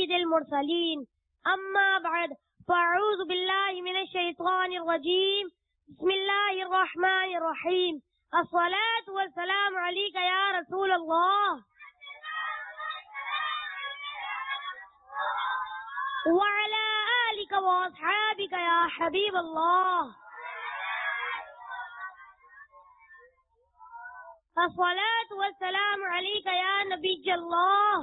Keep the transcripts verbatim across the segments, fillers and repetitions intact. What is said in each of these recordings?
سيد المرسلين. أما بعد، فأعوذ بالله من الشيطان الرجيم. بسم الله الرحمن الرحيم. الصلاة والسلام عليك يا رسول الله وعلى آلك وأصحابك يا حبيب الله. الصلاة والسلام عليك يا نبي الله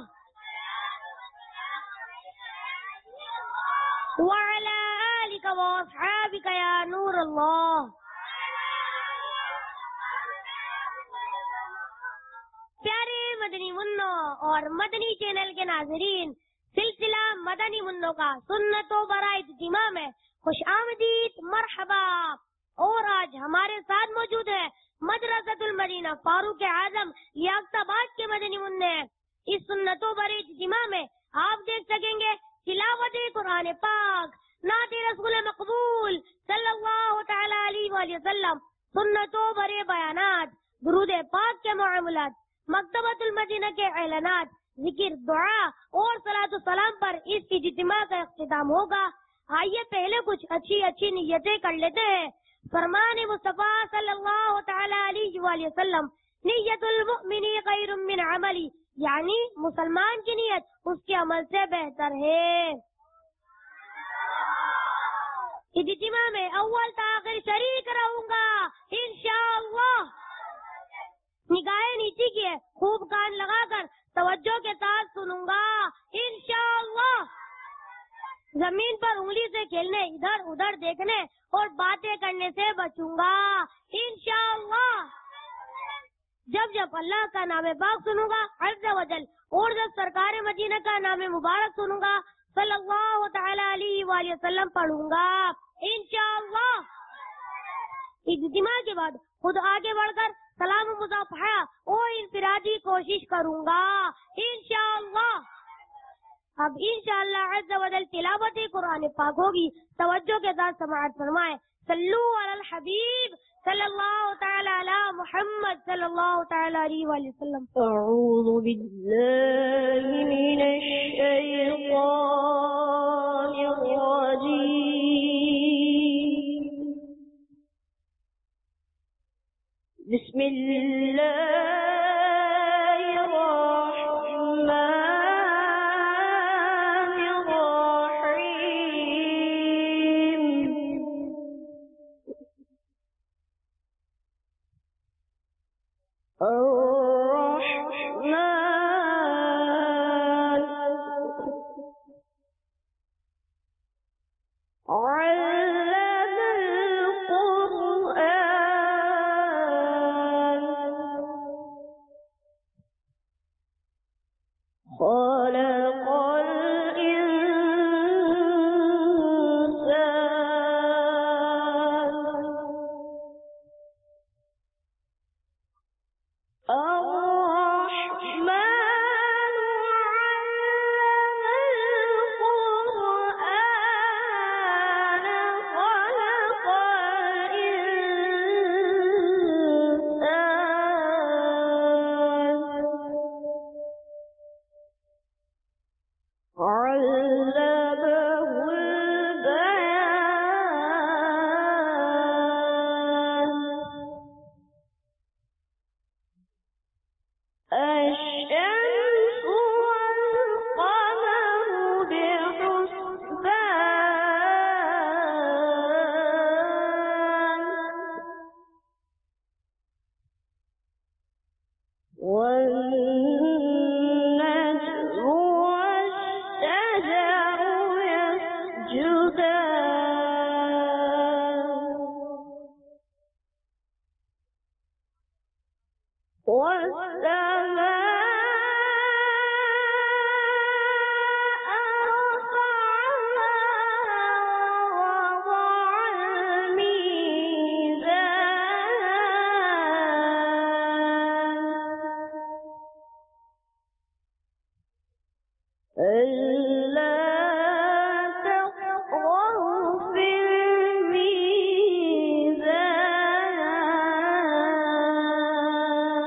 وعلى آلك وأصحابك يا نور الله. پیارے مدنی منوں اور مدنی چینل کے ناظرین، سلسلہ مدنی منوں کا سنتوں برائے اجتماع میں خوش آمدید، مرحبا. اور آج ہمارے ساتھ موجود ہے مدرسۃ المدینہ فاروق اعظم لیاقت آباد کے مدنی منع. اس سنتوں برائے اجتماع میں آپ دیکھ سکیں گے تلاوت قرآن پاک، نعت رسول مقبول صلی اللہ تعالی علیہ وآلہ وسلم، سنتوں برے بیانات، درود پاک کے معاملات، مکتبۃ المدینہ کے اعلانات، ذکر، دعا اور صلاۃ السلام پر اس اجتماع کا اختتام ہوگا. آئیے پہلے کچھ اچھی اچھی نیتیں کر لیتے ہیں. فرمان مصطفیٰ صلی اللہ تعالی علیہ وآلہ وسلم، نیت المؤمن خیر من عملی، یعنی مسلمان کی نیت اس کے عمل سے بہتر ہے. اجتماع میں اول تاخیر شریک رہوں گا انشاءاللہ. نگاہیں نیچے کی ہے، خوب کان لگا کر توجہ کے ساتھ سنوں گا انشاءاللہ. زمین پر انگلی سے کھیلنے، ادھر ادھر دیکھنے اور باتیں کرنے سے بچوں گا انشاءاللہ. جب جب اللہ کا نام پاک سنوں گا عز و جل، اور جب سرکار مدینہ کا نام مبارک سنوں گا صلی اللہ تعالی علیہ وآلہ وسلم پڑھوں گا انشاءاللہ. اجتماع کے بعد خود آگے بڑھ کر سلام و مصافحہ اور انفرادی کوشش کروں گا انشاءاللہ. اب انشاءاللہ عز و جل تلاوت قرآن پاک ہوگی. توجہ کے ساتھ سماعت فرمائیں. صلو علی الحبیب صلی اللہ تعالی علی محمد صلی اللہ تعالی علیہ وآلہ وسلم. اعوذ باللہ من الشیطان الرجیم. بسم اللہ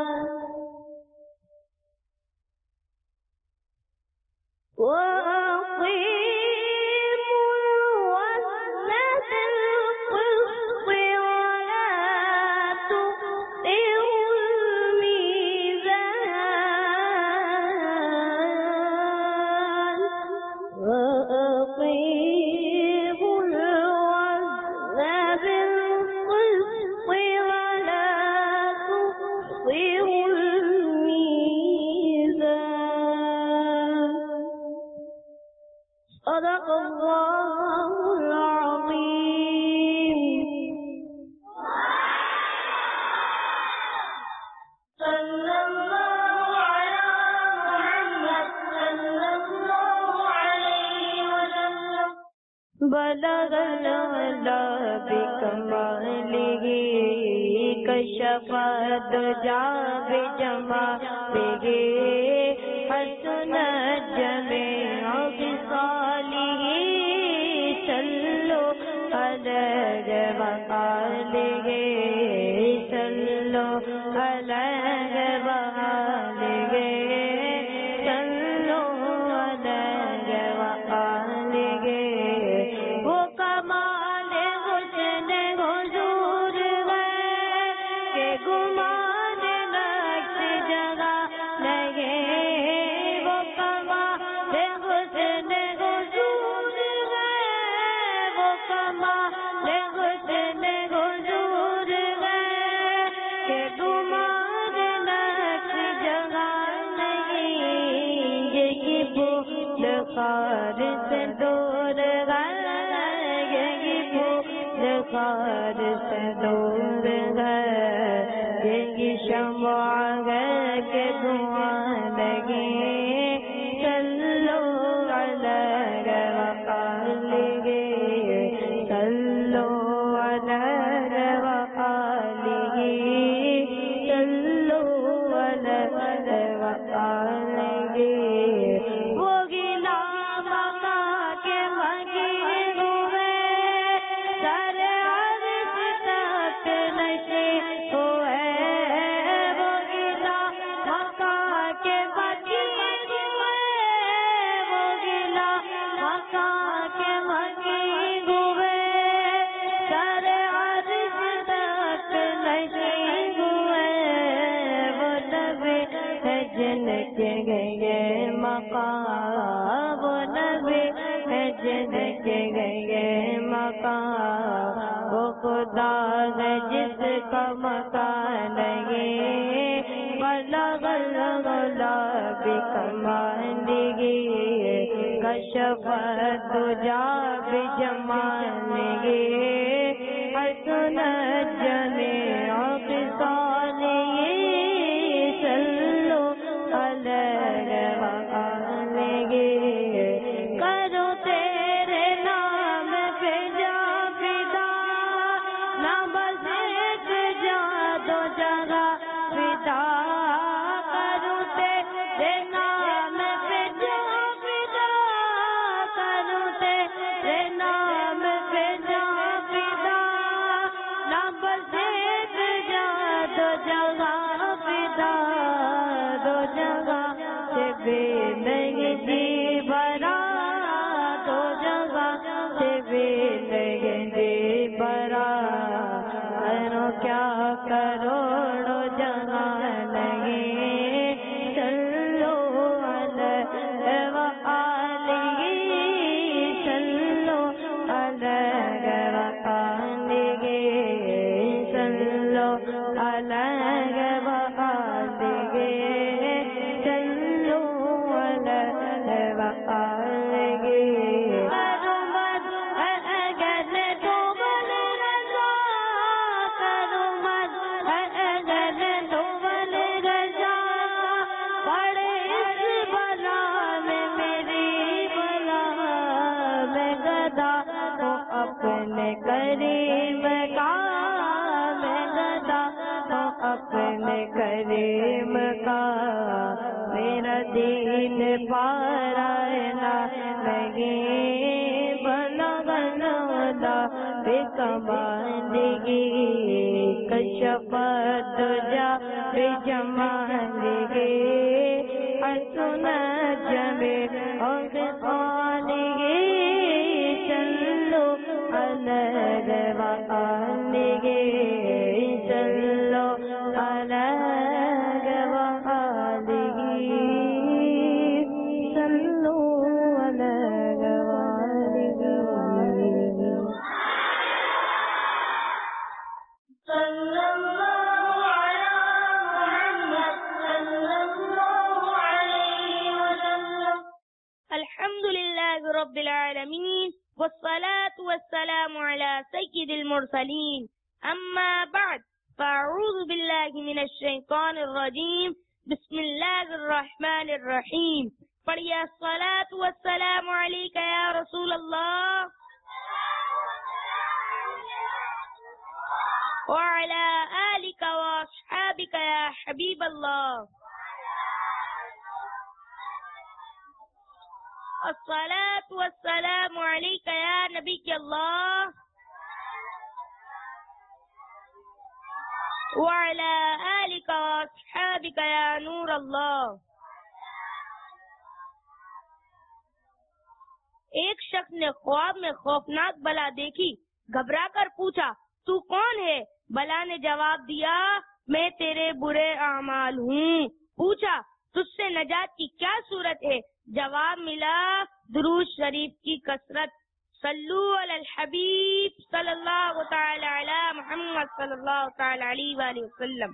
وَأَقِيمُوا صدق اللہ العظیم. صلی اللہ علی محمد صلی اللہ علیہ وسلم. بلغ العلا بکمالہ کشف الدجا بجمالہ حسن جمیع خصالہ صلوا علیہ وآلہ صلوا علیہ وآلہ صلوا علیہ وآلہ. وہ کمال حسن حضور ہے کہ گمان نقش جگہ لگے. وہ کمال حسن حضور ہے وہ کمال حسن حضور ہے کہ گمان نقش جگہ نہیں. یہی بھول خار سے دور ہے یہی بھول خار سے دور ہے. یہی شمع ہے کہ دھواں لگے. صلوا علیہ وآلہ صلوا علیہ وآلہ صلوا علیہ وآلہ. وہ گلا مقا کے مگی ہوئے سر عرش تک نشے ہوئے. وہ گلا مقا کے مگی ہوئے وہ گلا مقا کے مگی ہوئے سر عرش تک نشے ہوئے. وہ نبی ہے جن کے گئے مقام وہ نبی ہے جن کے گئے مقام. وہ خدا ہے جس کا مکان نہیں. بلغ العلا بکمالہ کشف الدجا بجمالہ حسن جمیع خصالہ صلوا علیہ وآلہ. کرو تیرے نام پہ جا فدا نہ بس ایک جا دو جگہ فدا. کرو تیرے نام پہ جا فدا کرو تیرے نام پہ جا فدا نہ بس ایک جا دو جگہ فدا. دو جگہ سے بھی نہیں جی بھرا دو جگہ سے بھی نہیں جی بھرا. کرو کیا کروڑو جگہ نہیں. صلوا علیہ وآلہ صلوا علیہ وآلہ صلوا علیہ وآلہ صلوا علیہ وآلہ. کرمت اگر دوبل رضا کرمت اگر دوبل رضا پڑے اس بلا میں میری بلا. میں گدا ہوں اپنے کریم کا میں گدا ہوں اپنے کریم کا. میرا دین پارائنا لگے بلغ العلا بکمالہ کشف الدجا بجمالہ حسن جمیع خصالہ صلوا علیہ وآلہ صلوا علیہ وآلہ صلوا علیہ وآلہ. صلی اللہ علی محمد صلی اللہ علیہ وسلم. الحمد للہ رب العالمين والصلاة والسلام على سيد المرسلين أما بعد فأعوذ بالله من الشيطان الرجيم بسم الله الرحمن الرحيم پڑھیے الصلاة والسلام عليك يا رسول الله وعلى آلك وأصحابك يا حبيب الله الصلاة والسلام عليك يا نبي الله وعلى آلك وأصحابك يا نور الله. ایک شخص نے خواب میں خوفناک بلا دیکھی، گھبرا کر پوچھا تو کون ہے؟ بلا نے جواب دیا میں تیرے برے اعمال ہوں. پوچھا تجھ سے نجات کی کیا صورت ہے؟ جواب ملا درود شریف کی کثرت. صلو علی الحبیب صلی اللہ تعالی علی محمد صلی اللہ تعالی علیہ وآلہ وسلم.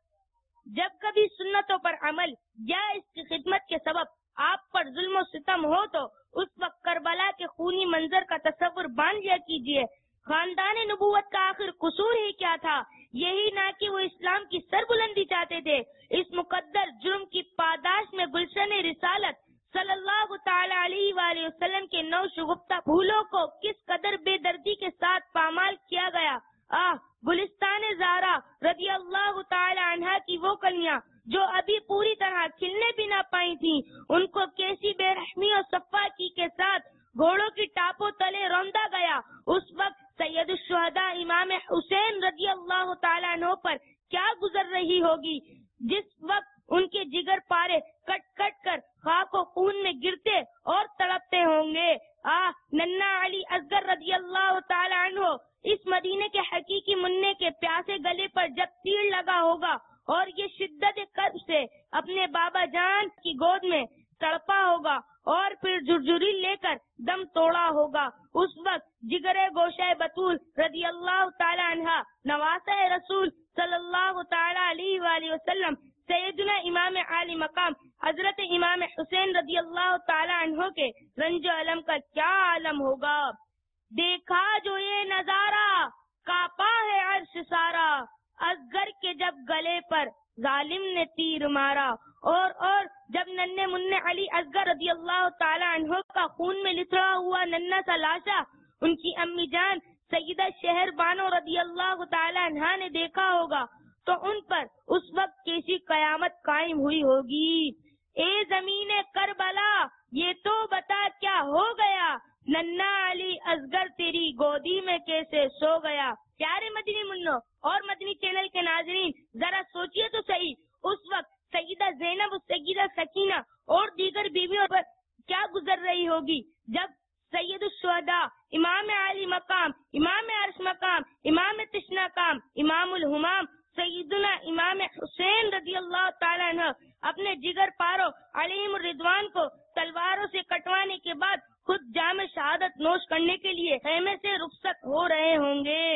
جب کبھی سنتوں پر عمل یا اس کی خدمت کے سبب آپ پر ظلم و ستم ہو تو اس وقت کربلا کے خونی منظر کا تصور باندھ لیا کیجیے. خاندان نبوت کا آخر قصور ہی کیا تھا؟ یہی نہ کہ وہ اسلام کی سربلندی چاہتے تھے. اس مقدر جرم کی پاداش میں گلشن رسالت صلی اللہ تعالی علیہ وآلہ وسلم کے نو شگفتہ پھولوں کو کس قدر بے دردی کے ساتھ پامال کیا گیا. آہ گلستان زہرا رضی اللہ تعالی عنہا کی وہ کلیاں جو ابھی پوری طرح کھلنے بھی نہ پائی تھیں، ان کو کیسی بے رحمی اور صفاکی کے ساتھ گھوڑوں کی ٹاپوں تلے روندا گیا. اس وقت سید الشہداء امام حسین رضی اللہ تعالی عنہ پر کیا گزر رہی ہوگی، جس وقت ان کے جگر پارے کٹ کٹ کر خاک و خون میں گرتے اور تڑپتے ہوں گے. آہ ننا علی اصغر رضی اللہ تعالی عنہ اس مدینے کے حقیقی منع کے پیاسے گلے پر جب تیر لگا ہوگا اور یہ شدت کرب سے اپنے بابا جان کی گود میں تڑپا ہوگا اور پھر جھرجھری لے کر دم توڑا ہوگا، اس وقت جگر گوشہ بطول رضی اللہ تعالی عنہ نواسہ رسول صلی اللہ تعالی علیہ وآلہ وسلم سیدنا امام عالی مقام حضرت امام حسین رضی اللہ تعالی عنہ کے رنج و علم کا کیا عالم ہوگا. دیکھا جو یہ نظارہ کاپا ہے عرش سارا، اصغر کے جب گلے پر ظالم نے تیر مارا. اور اور جب ننھے منع علی اصغر رضی اللہ تعالی عنہ کا خون میں لتڑا ہوا ننھا سا لاشا ان کی امی جان سیدہ شہر بانو رضی اللہ تعالی عنہا نے دیکھا ہوگا تو ان پر اس وقت کیسی قیامت قائم ہوئی ہوگی. اے زمین کربلا یہ تو بتا کیا ہو گیا، ننھا علی اصغر تیری گودی میں کیسے سو گیا. پیارے مدنی منو اور مدنی چینل کے ناظرین ذرا سوچئے تو صحیح، اس وقت سیدہ زینب، سیدہ سکینہ اور دیگر بیویوں پر کیا گزر رہی ہوگی جب سید الشہداء امام عالی مقام، امام عرش مقام، امام تشنا کام، امام الہمام سیدنا امام حسین رضی اللہ تعالیٰ عنہ اپنے جگر پاروں علیہم الرضوان کو تلواروں سے کٹوانے کے بعد خود جام شہادت نوش کرنے کے لیے خیمے سے رخصت ہو رہے ہوں گے.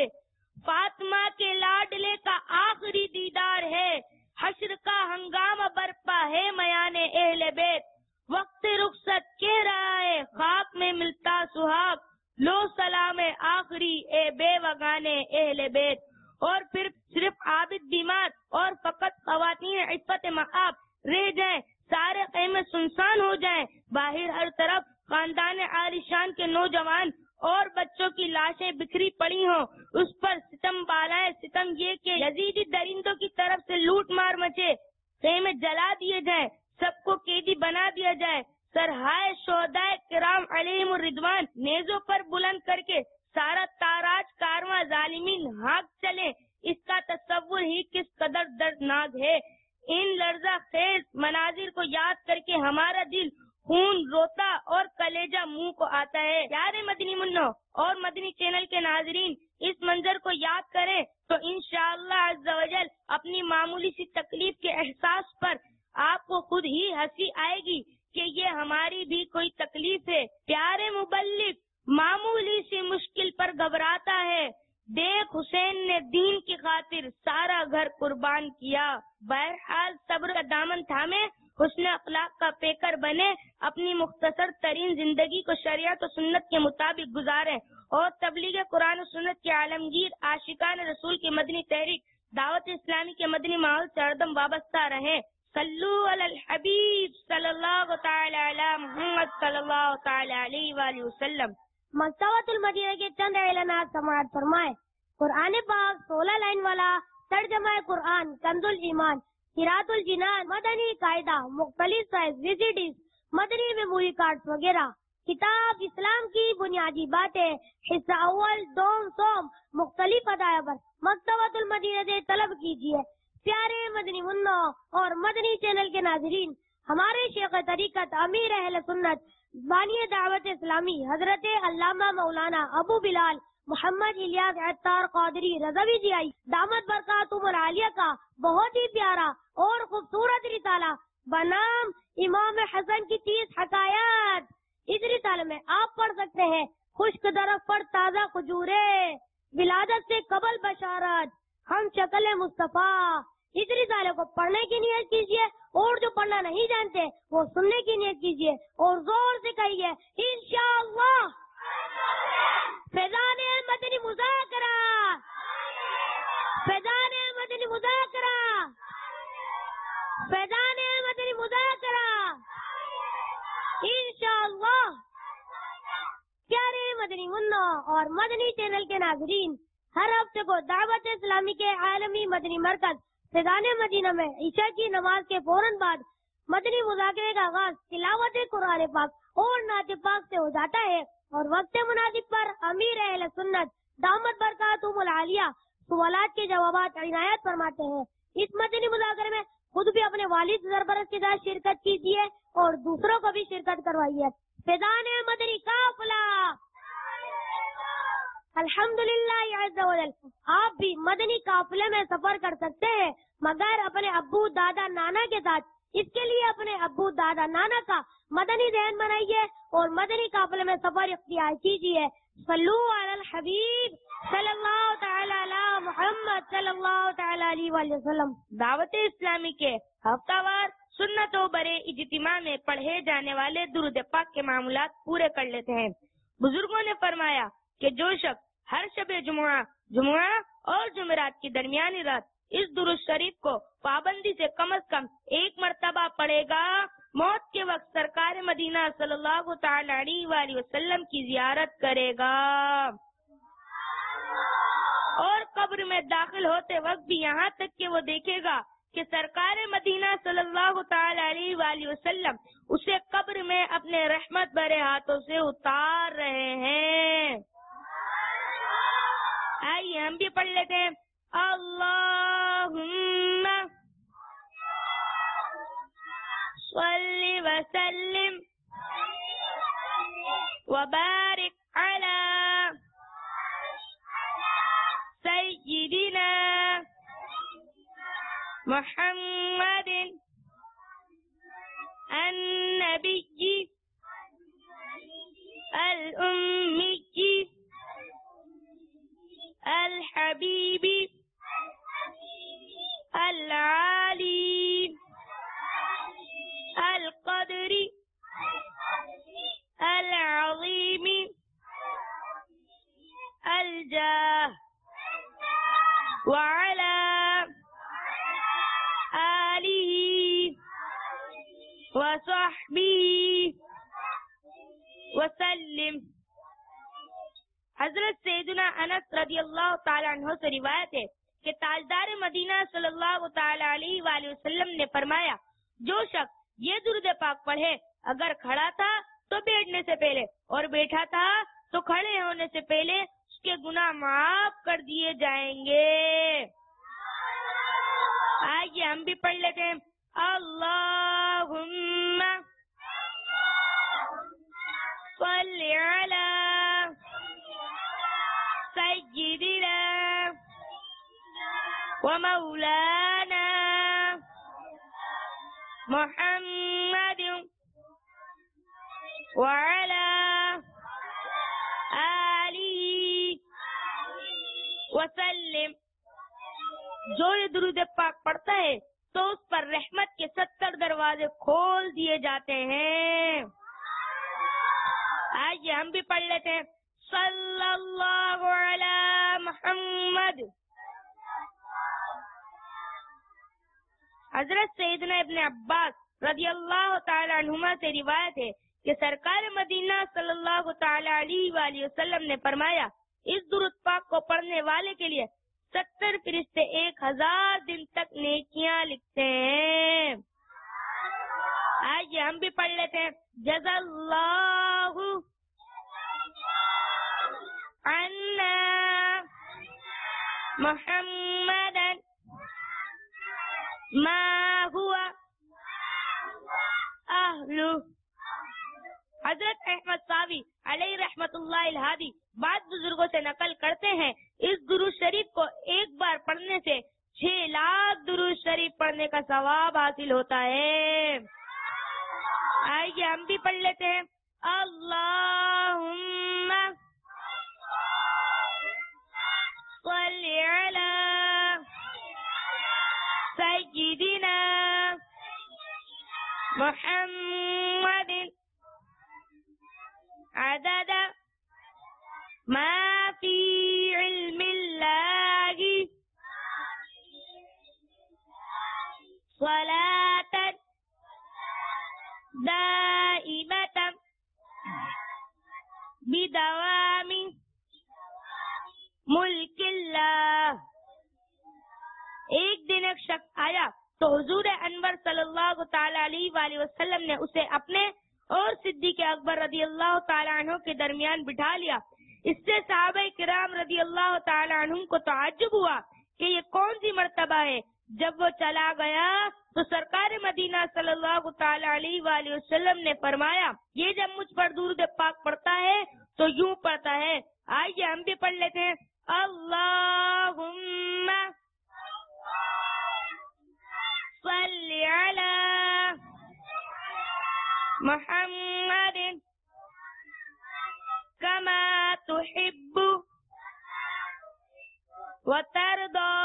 فاطمہ کے لاڈلے کا آخری دیدار ہے، حشر کا ہنگامہ برپا ہے میان اہل بیت. وقت رخصت کہہ رہا ہے خاک میں ملتا سہاگ، لو سلام آخری اے بے وگانے اہل بیت. اور پھر صرف عابد بیمار اور فقط خواتین عفت مآب رہ جائیں، سارے خیمے سنسان ہو جائیں، باہر ہر طرف خاندان عالی شان کے نوجوان اور بچوں کی لاشیں بکھری پڑی ہوں، اس پر ستم بالائے ستم یہ کہ یزیدی درندوں کی طرف سے لوٹ مار مچے، خیمے جلا دیے جائیں، سب کو قیدی بنا دیا جائے، سرہائے شہدائے کرام علیہم الرضوان نیزوں پر بلند کر کے سارا تاراج کارواں ظالمین ہاک چلے، اس کا تصور ہی کس قدر دردناک ہے. ان لرزہ خیز مناظر کو یاد کر کے ہمارا دل خون روتا اور کلیجہ منہ کو آتا ہے. پیارے مدنی منو اور مدنی چینل کے ناظرین اس منظر کو یاد کریں تو انشاءاللہ عز و جل اپنی معمولی سی تکلیف کے احساس پر آپ کو خود ہی ہنسی آئے گی کہ یہ ہماری بھی کوئی تکلیف ہے. پیارے مبلغ معمولی سی مشکل پر گھبراتا ہے، دیکھ حسین نے دین کی خاطر سارا گھر قربان کیا. بہرحال صبر کا دامن تھامے حسن اخلاق کا پیکر بنے، اپنی مختصر ترین زندگی کو شریعت و سنت کے مطابق گزارے اور تبلیغ قرآن و سنت کے عالمگیر عاشقان رسول کی مدنی تحریک دعوت اسلامی کے مدنی ماحول سے ہردم وابستہ رہیں۔ صلو علی الحبیب صلی اللہ تعالی علی محمد صلی اللہ تعالی علیہ وآلہ وسلم۔ مکتبۃ المدینہ کے چند اعلانات سماعت فرمائے۔ قرآن پاک سولہ لائن والا ترجمہ قرآن کنز الایمان، قراءۃ الجنان، مدنی قاعدہ، مختلف size V C Ds, Madani memory card وغیرہ، کتاب اسلام کی بنیادی باتیں، حصہ اول دوم سوم، مختلف ادائیہ پر مکتبۃ المدینہ سے طلب کیجیے۔ پیارے مدنی منوں اور مدنی چینل کے ناظرین، ہمارے شیخ طریقت امیر اہل سنت بانی دعوت اسلامی حضرت علامہ مولانا ابو بلال محمد الیاس عطار قادری رضوی جی آئی دامت برکاتہم العالیہ کا بہت ہی پیارا اور خوبصورت رسالہ بنام امام حسن کی تیس حکایات، اس رسالے میں آپ پڑھ سکتے ہیں خشک درخت پر تازہ کھجوریں، ولادت سے قبل بشارت، ہم شکل مصطفیٰ۔ اس رسالے کو پڑھنے کی نیت کیجیے اور جو پڑھنا نہیں جانتے وہ سننے کی نیت کیجیے اور زور سے کہیے انشاءاللہ۔ فیضان مدنی مذاکرہ، فیضان مدنی مذاکرہ، فیضان مدنی مذاکرہ، انشاءاللہ۔ پیارے مدنی منوں اور مدنی چینل کے ناظرین، ہر ہفتے کو دعوت اسلامی کے عالمی مدنی مرکز فیضان مدینہ میں عشاء کی نماز کے فوراً بعد مدنی مذاکرے کا آغاز تلاوت قرآن پاک اور نعت پاک سے ہو جاتا ہے اور وقت مناسب پر امیر اہل سنت دامت برکاتہم العالیہ سوالات کے جوابات عنایت فرماتے ہیں۔ اس مدنی مذاکرے میں خود بھی اپنے والد سرپرست کے ساتھ شرکت کیجیے اور دوسروں کو بھی شرکت کروائیے۔ فیضان مدنی قافلہ، الحمدللہ عز و جل۔ آپ بھی مدنی قافلے میں سفر کر سکتے ہیں مگر اپنے ابو دادا نانا کے ساتھ۔ اس کے لیے اپنے ابو دادا نانا کا مدنی ذہن بنائیے اور مدنی قافلے میں سفر اختیار کیجیے۔ صلو علی الحبیب صلی اللہ تعالی علی محمد صلی اللہ تعالی علیہ وآلہ وسلم۔ دعوت اسلامی کے ہفتہ وار سنت و برے اجتماع میں پڑھے جانے والے درود پاک کے معمولات پورے کر لیتے ہیں۔ بزرگوں نے فرمایا کہ جو شخص ہر شب جمعہ جمعہ اور جمعرات کی درمیانی رات اس درود شریف کو پابندی سے کم از کم ایک مرتبہ پڑھے گا، موت کے وقت سرکار مدینہ صلی اللہ تعالی علیہ وآلہ وسلم کی زیارت کرے گا اور قبر میں داخل ہوتے وقت بھی یہاں تک کہ وہ دیکھے گا کہ سرکار مدینہ صلی اللہ تعالی علیہ وآلہ وسلم اسے قبر میں اپنے رحمت بھرے ہاتھوں سے اتار رہے ہیں۔ آئیے ہم بھی پڑھ لیتے ہیں۔ اللہم صلی وسلم وبارک علی سیدنا محمد النبی الأمی الحبیب العالی القدر العظیم الجاہ وعلی آلہ وصحبہ وسلم۔ حضرت سیدنا انس رضی اللہ تعالی عنہ سے روایت ہے کہ تاجدار مدینہ صلی اللہ تعالی علیہ وآلہ وسلم نے فرمایا، جو شخص یہ درود پاک پڑھے اگر کھڑا تھا تو بیٹھنے سے پہلے اور بیٹھا تھا تو کھڑے ہونے سے پہلے اس کے گناہ معاف کر دیے جائیں گے۔ آئیے ہم بھی پڑھ لیتے ہیں۔ اللہم صلی علی سیدنا ومولانا محمد وعلى آلہ وسلم۔ جو یہ درود پاک پڑھتا ہے تو اس پر رحمت کے ستر دروازے کھول دیے جاتے ہیں۔ آئیے ہم بھی پڑھ لیتے ہیں، صلی اللہ علی محمد۔ حضرت سیدنا ابن عباس رضی اللہ تعالی عنہما سے روایت ہے کہ سرکار مدینہ صلی اللہ تعالی علیہ وآلہ وسلم نے فرمایا، اس درود پاک کو پڑھنے والے کے لیے ستر فرشتے ایک ہزار دن تک نیکیاں لکھتے ہیں۔ آئیے ہم بھی پڑھ لیتے ہیں، جزا اللہ عنا محمدا ما هو اہلہ۔ حضرت احمد صاوی علیہ رحمت اللہ الہادی بعض بزرگوں سے نقل کرتے ہیں، اس درود شریف کو ایک بار پڑھنے سے چھ لاکھ درود شریف پڑھنے کا ثواب حاصل ہوتا ہے۔ آئیے ہم بھی پڑھ لیتے ہیں، اللہم صلی علی سیدنا محمد عدد ما فی علم اللہ صلاة دائمة بدوام ملک اللہ۔ ایک دن ایک شخص آیا تو حضور انور صلی اللہ تعالی علیہ وآلہ وسلم نے اسے اپنے اور صدیق اکبر رضی اللہ تعالی عنہ کے درمیان بٹھا لیا۔ اس سے صحابہ کرام رضی اللہ تعالی عنہم کو تعجب ہوا کہ یہ کون سی مرتبہ ہے۔ جب وہ چلا گیا تو سرکار مدینہ صلی اللہ تعالی علیہ وآلہ وسلم نے فرمایا، یہ جب مجھ پر درود پاک پڑھتا ہے تو یوں پڑھتا ہے۔ آئیے ہم بھی پڑھ لیتے ہیں، اللہم صلی علی محمد کما تحب وترضى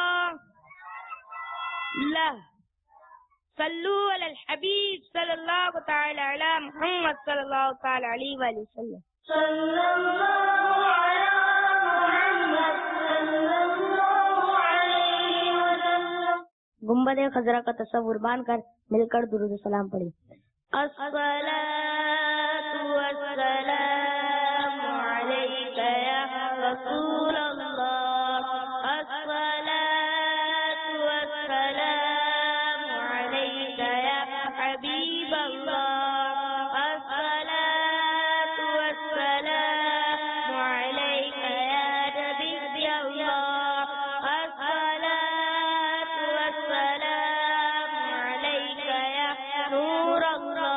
لہ۔ صلو علی الحبیب صلی اللہ تعالی علی محمد صلی اللہ تعالی علیہ وآلہ وسلم۔ صلی اللہ علی محمد صلی اللہ علیہ وسلم۔ گنبد خضرا کا تصور باندھ کر مل کر درود و سلام پڑھی۔ الصلاۃ والسلام علیک یا رسول اللہ، الصلاۃ والسلام علیک یا حبیب اللہ، الصلاۃ والسلام علیک یا نبی اللہ، الصلاۃ والسلام علیک یا نور اللہ،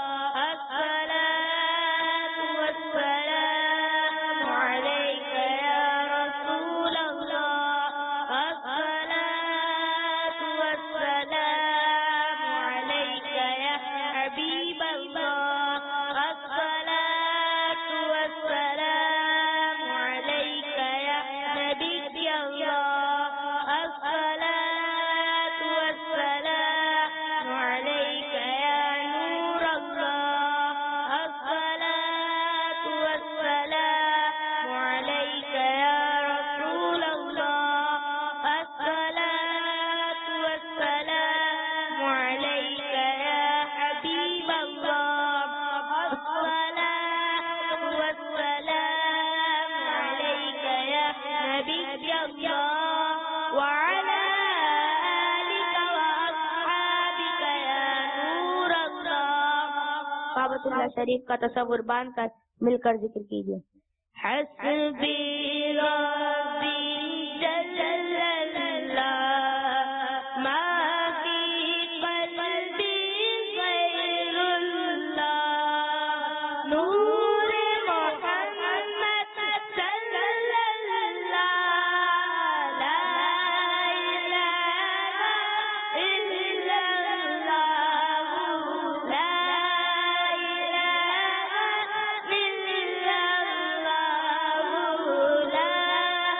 الصلاۃ والسلام علیک یا رسول اللہ، الصلاۃ والسلام علیک یا حبیب اللہ، الصلاۃ والسلام علیک یا نبی اللہ، الصلاۃ والسلام علیک یا نور اللہ، الصلاۃ والسلام علیک یا رسول اللہ، الصلاۃ والسلام علیک یا حبیب اللہ، الصلاۃ والسلام علیک یا نبی اللہ، وعلی آلک واصحابک یا نور اللہ۔ کعبۃ اللہ شریف کا تصور باندھ کر مل کر ذکر کیجیے۔ حسبی ربی جل اللہ ما فی قلبی غیر اللہ، نور محمد صلی اللہ، لا الہ الا اللہ، لا الہ الا اللہ، لا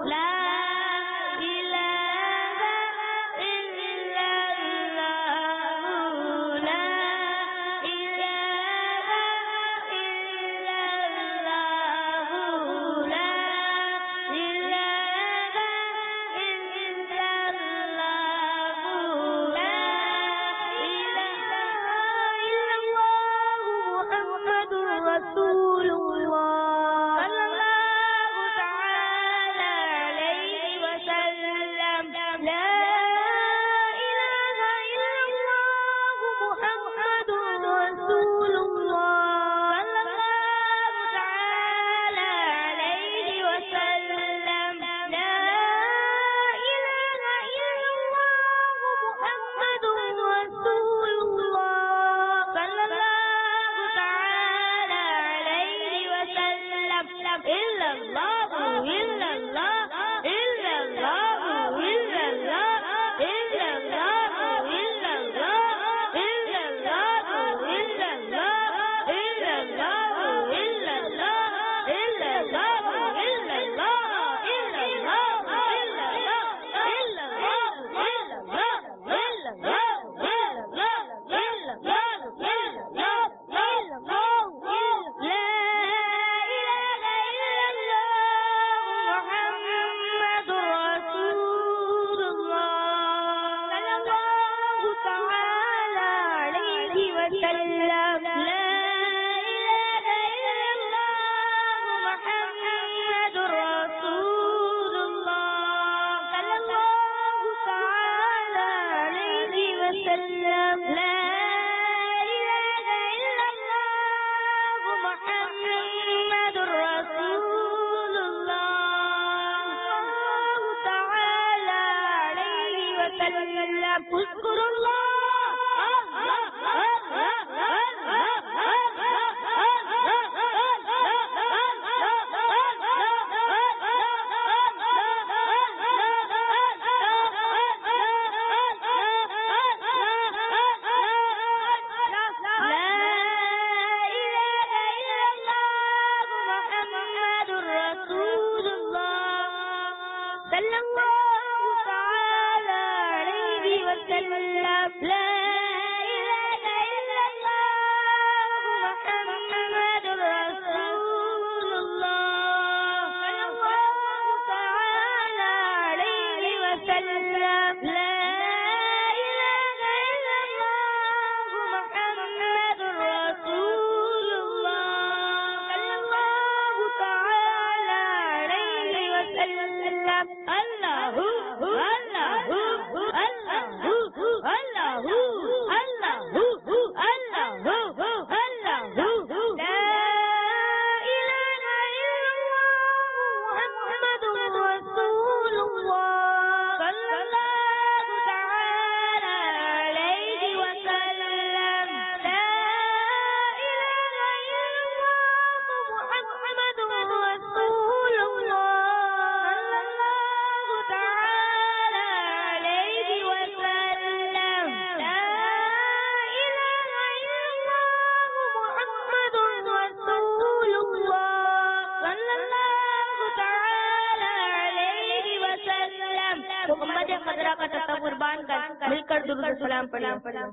محمد خضرا کا تصور باندھ کر مل کر درود سلام پڑھیں.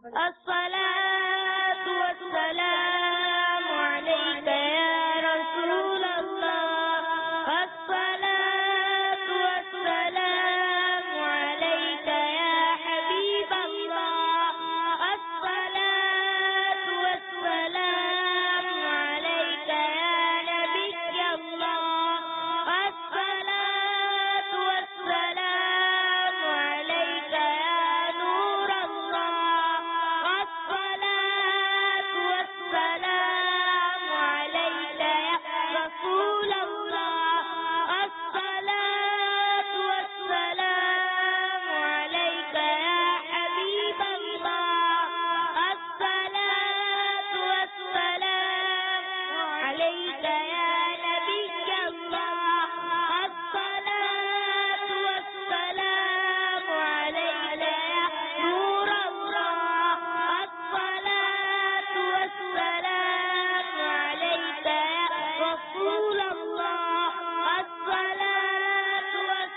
الصلاۃ والسلام علیک یا رسول اللہ، الصلاۃ والسلام علیک یا حبیب اللہ، الصلاۃ والسلام علیک یا نبی اللہ، الصلاۃ والسلام علیک یا نور اللہ، الصلاۃ والسلام علیک یا رسول اللہ، الصلاۃ والسلام علیک یا حبیب اللہ، الصلاۃ والسلام علیک یا نبی اللہ، الصلاۃ والسلام علیک یا نور اللہ، الصلاۃ والسلام علیک یا رسول اللہ، الصلاۃ والسلام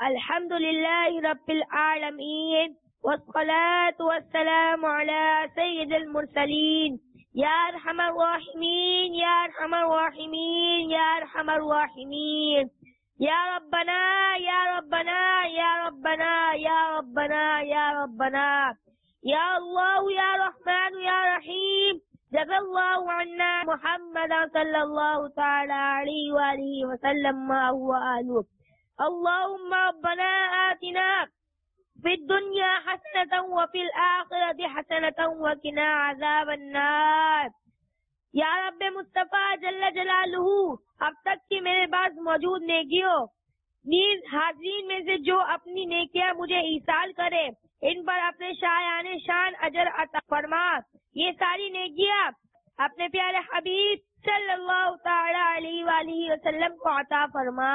الحمد لله رب العالمين والصلاة والسلام على سيد المرسلين يا أرحم الراحمين يا أرحم الراحمين يا أرحم الراحمين يا ربنا يا ربنا يا ربنا يا ربنا يا ربنا يا الله يا رحمن يا رحيم جزا الله عنا محمدا صلى الله تعالى عليه وآله وسلم ما هو آله. اللهم ربنا آتنا في الدنيا حسنة وفي الآخرة حسنة وقنا عذاب النار. یا رب مصطفیٰ جل جلالہ، اب تک کی میرے پاس موجود نیکیوں نیز حاضرین میں سے جو اپنی نیکیاں مجھے ایصال کرے ان پر اپنے شایان شان اجر عطا فرما. یہ ساری نیکیاں اپنے پیارے حبیب صلی اللہ تعالی علیہ وآلہ وسلم کو عطا فرما.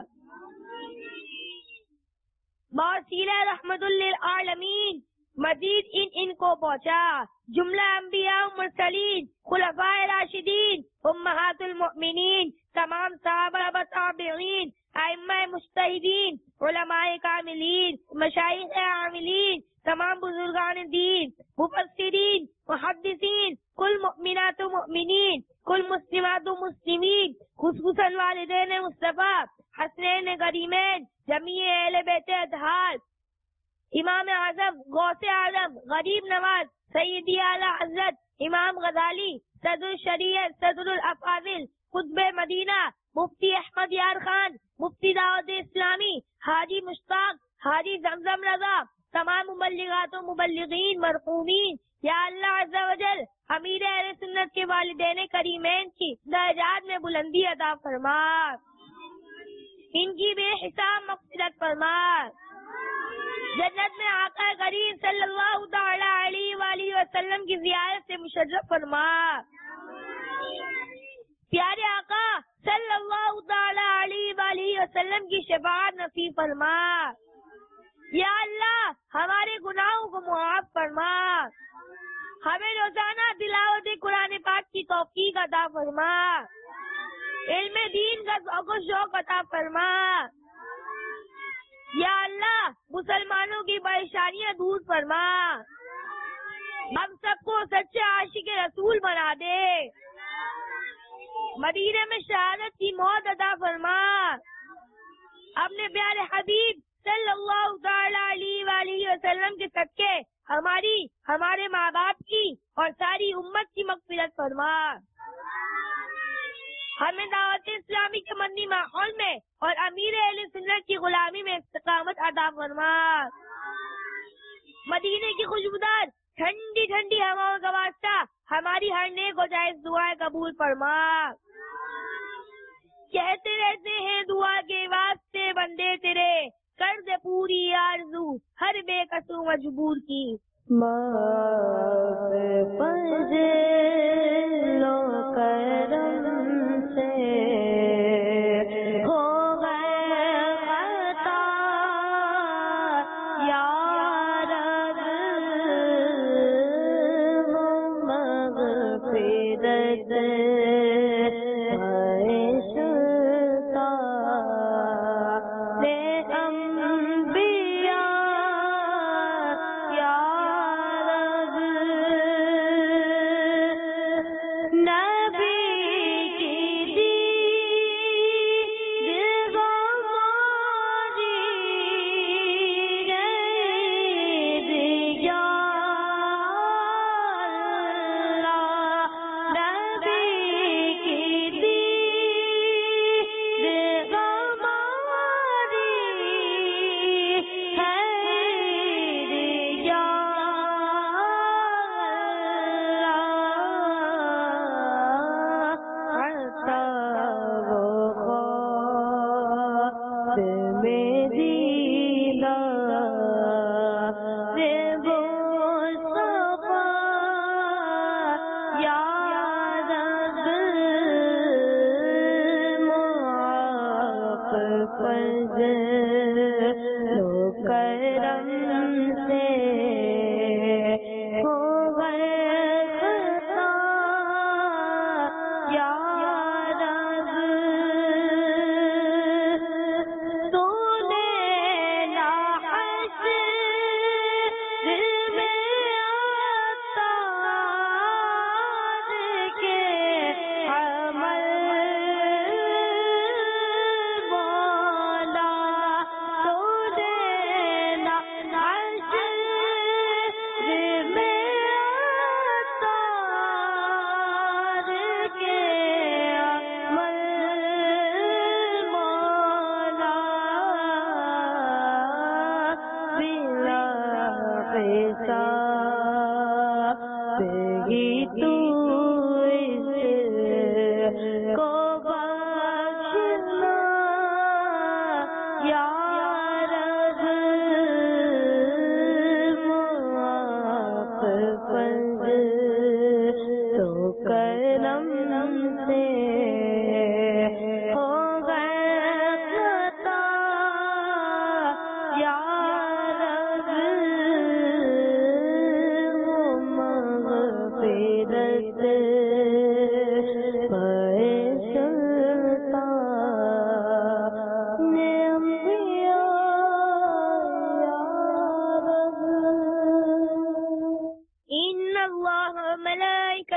موصیلہ رحمت للعالمین مزید ان ان کو پہنچا. جملہ انبیاء و مرسلین، خلفائے راشدین، امہات المؤمنین، تمام صحابہ تابعین، ائمہ مجتہدین، علماء کاملین، مشائخ عاملین، تمام بزرگان دین، مفسرین، محدثین، کل مؤمنات و مؤمنین، کل مسلمات و مسلمین، خصوصاً والدین مصطفیٰ، حسنین کریمین، جمیع اہل بیت اطہار، امام اعظم، غوث اعظم، غریب نواز، سیدی اعلیٰ حضرت امام غزالی، صدر شریعت، صدر الافاضل، قطب مدینہ، مفتی احمد یار خان، مفتی دعوت اسلامی، حاجی مشتاق، حاجی زمزم رضا، تمام مبلغات و مبلغین مرحومین، یا اللہ عز و جل امیر اہل سنت کے والدین کریمین کی درجات میں بلندی عطا فرما، ان کی بے حساب مغفرت فرما، جنت میں آقا کریم صلی اللہ تعالی علیہ وآلہ وسلم کی زیارت سے مشرف فرما. پیارے آقا صلی اللہ تعالی علیہ وآلہ وسلم کی شفاعت نصیب فرما. یا اللہ ہمارے گناہوں کو معاف فرما، ہمیں روزانہ تلاوت قرآن پاک کی توفیق عطا فرما، علم دین کا ذوق و شوق عطا فرما. یا اللہ مسلمانوں کی پریشانیاں دور فرما، ہم سب کو سچے عاشق رسول بنا دے، مدینے میں شہادت کی موت عطا فرما. اپنے پیارے حبیب صلی اللہ تعالی علیہ وآلہ وسلم کے صدقے ہماری، ہمارے ماں باپ کی اور ساری امت کی مغفرت فرما. ہمیں دعوت اسلامی کے مدنی ماحول میں اور امیر اہل سنت کی غلامی میں استقامت عطا فرما. مدینے کی خوشبودار ٹھنڈی ٹھنڈی ہواؤں کا واسطہ ہماری ہر نیک و جائز دعائیں قبول فرما. کہتے رہتے ہیں دعا کے واسطے بندے تیرے، کر دے پوری آرزو ہر بے قصور مجبور کی.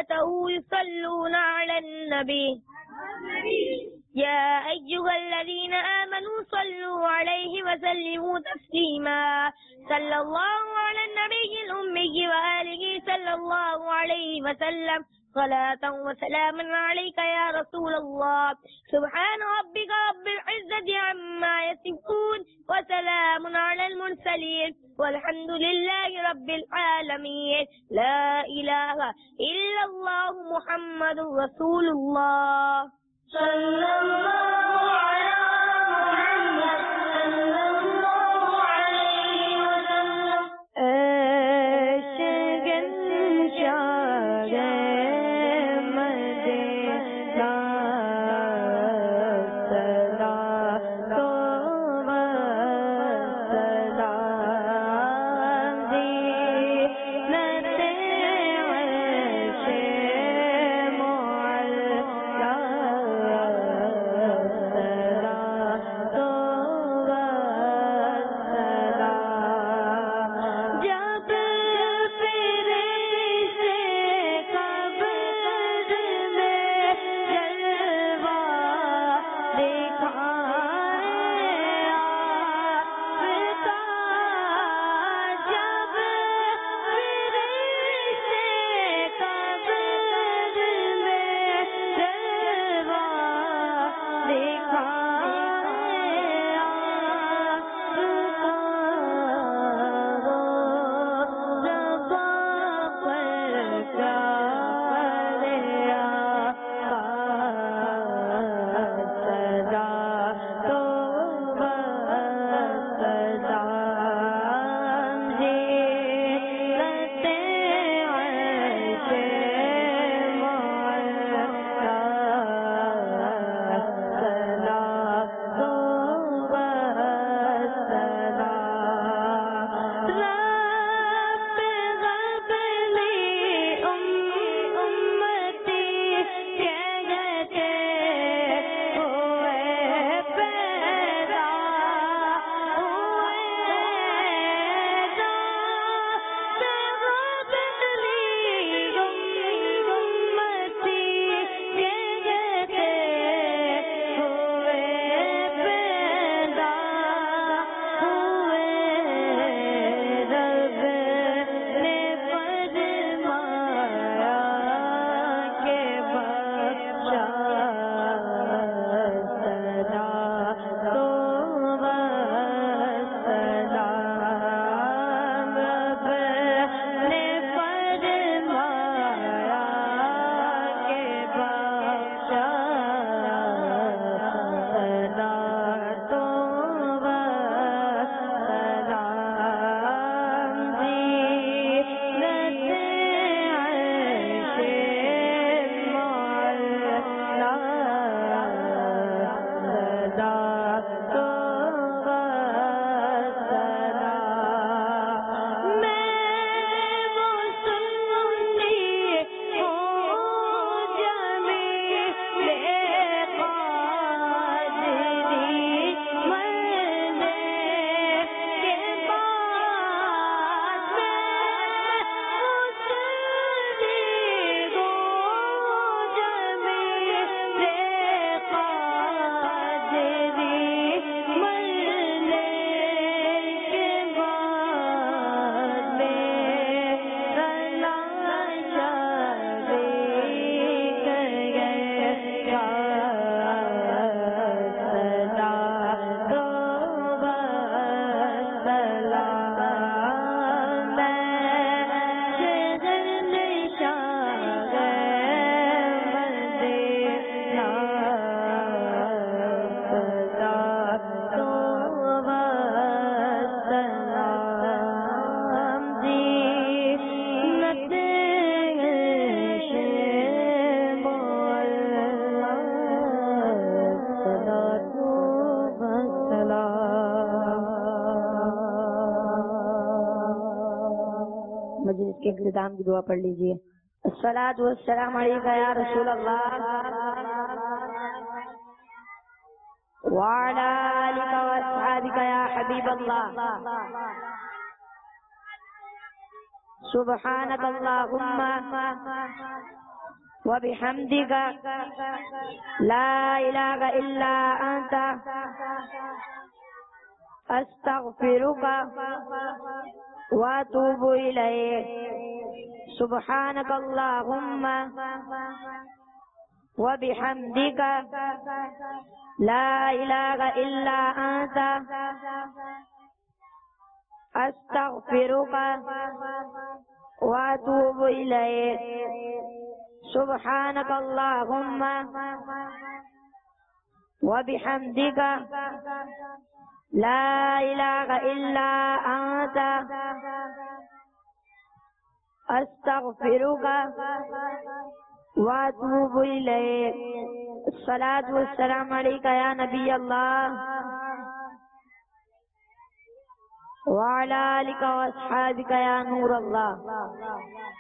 وملائكته يصلون على النبي يا أيها الذين آمنوا صلوا عليه وسلموا تسليما صلى الله على النبي الأمي وآله صلى الله عليه وسلم صلاة وسلام عليك يا رسول الله سبحان ربك رب العزة عما يصفون وسلام على المرسلين والحمد لله رب العالمين لا إله إلا الله محمد رسول الله صلى الله على محمد صلى الله عليه وسلم مجلس کے اختتام کی دعا پڑھ لیجیے. الصلاۃ والسلام علیکہ یا رسول اللہ وعلی آلک واصحابک یا حبیب اللہ. سبحانک اللہم وبحمدك لا إله إلا أنت أستغفرك وأتوب إليك سبحانك اللهم وبحمدك لا إله إلا أنت أستغفرك وأتوب إليك سبحانك اللهم وبحمدك لا إله إلا أنت أستغفرك وأتوب إليك الصلاة والسلام عليك يا نبي الله وعلى آلك وأصحابك يا نور الله.